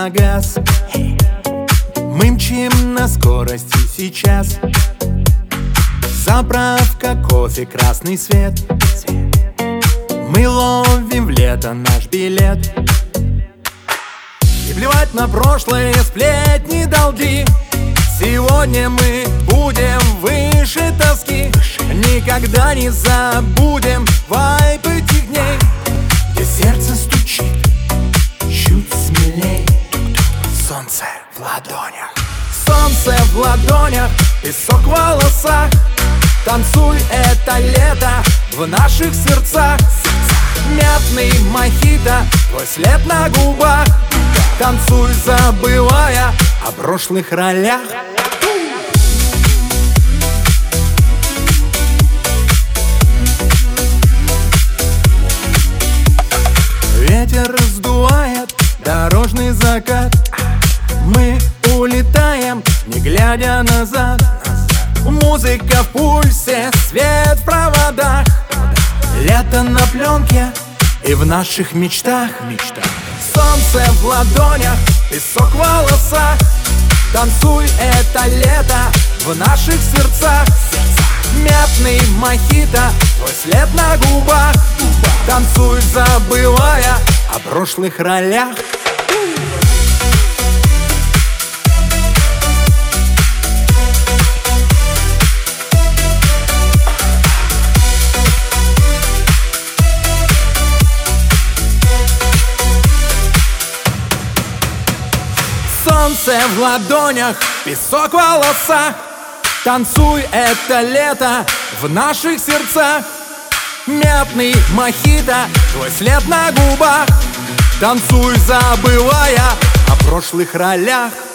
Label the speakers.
Speaker 1: на газ. Мы мчим на скорости сейчас. Заправка, кофе, красный свет. Мы ловим в лето наш билет. И плевать на прошлые сплетни, долги. Сегодня мы будем выше тоски. Никогда не забудем вайб этих дней, где сердце стучит чуть смелей. Солнце в ладонях, солнце в ладонях, песок в волосах. Танцуй, это лето в наших сердцах. Мятный мохито, твой след на губах. Танцуй, забывая о прошлых ролях. Ветер раздувает дорожный закат. Мы улетаем, не глядя назад. Музыка в пульсе, свет в проводах. Лето на пленке и в наших мечтах. Солнце в ладонях, песок в волосах. Танцуй, это лето в наших сердцах. Мятный мохито, твой след на губах. Танцуй, забывая о прошлых ролях. Солнце в ладонях, песок в волосах. Танцуй, это лето в наших сердцах. Мятный мохито, твой след на губах. Танцуй, забывая о прошлых ролях.